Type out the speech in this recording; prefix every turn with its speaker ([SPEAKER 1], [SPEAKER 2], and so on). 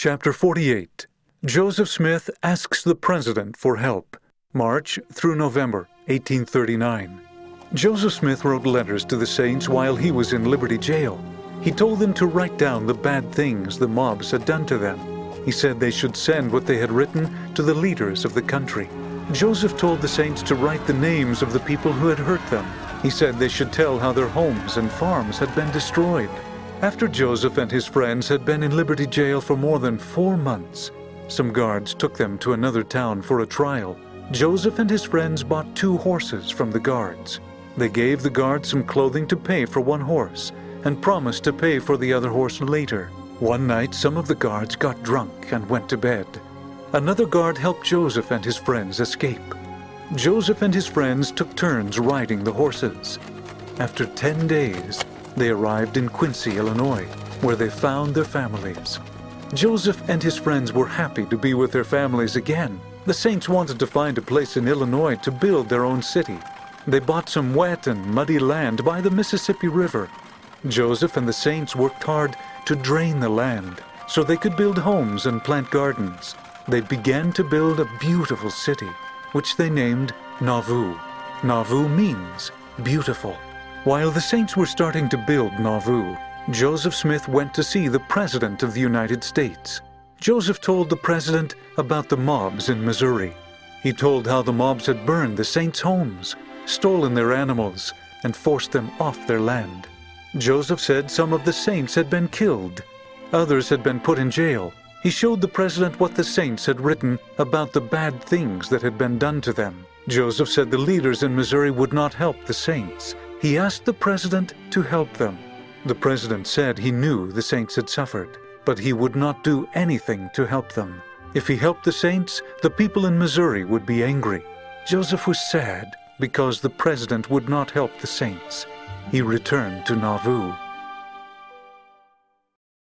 [SPEAKER 1] Chapter 48. Joseph Smith asks the President for help. March through November 1839. Joseph Smith wrote letters to the saints while he was in Liberty Jail. He told them to write down the bad things the mobs had done to them. He said they should send what they had written to the leaders of the country. Joseph told the saints to write the names of the people who had hurt them. He said they should tell how their homes and farms had been destroyed. After Joseph and his friends had been in Liberty Jail for more than 4 months, some guards took them to another town for a trial. Joseph and his friends bought 2 horses from the guards. They gave the guards some clothing to pay for 1 horse and promised to pay for the other horse later. One night, some of the guards got drunk and went to bed. Another guard helped Joseph and his friends escape. Joseph and his friends took turns riding the horses. After 10 days, they arrived in Quincy, Illinois, where they found their families. Joseph and his friends were happy to be with their families again. The saints wanted to find a place in Illinois to build their own city. They bought some wet and muddy land by the Mississippi River. Joseph and the saints worked hard to drain the land so they could build homes and plant gardens. They began to build a beautiful city, which they named Nauvoo. Nauvoo means beautiful. While the saints were starting to build Nauvoo, Joseph Smith went to see the President of the United States. Joseph told the President about the mobs in Missouri. He told how the mobs had burned the saints' homes, stolen their animals, and forced them off their land. Joseph said some of the saints had been killed. Others had been put in jail. He showed the President what the saints had written about the bad things that had been done to them. Joseph said the leaders in Missouri would not help the saints. He asked the President to help them. The President said he knew the saints had suffered, but he would not do anything to help them. If he helped the saints, the people in Missouri would be angry. Joseph was sad because the President would not help the saints. He returned to Nauvoo.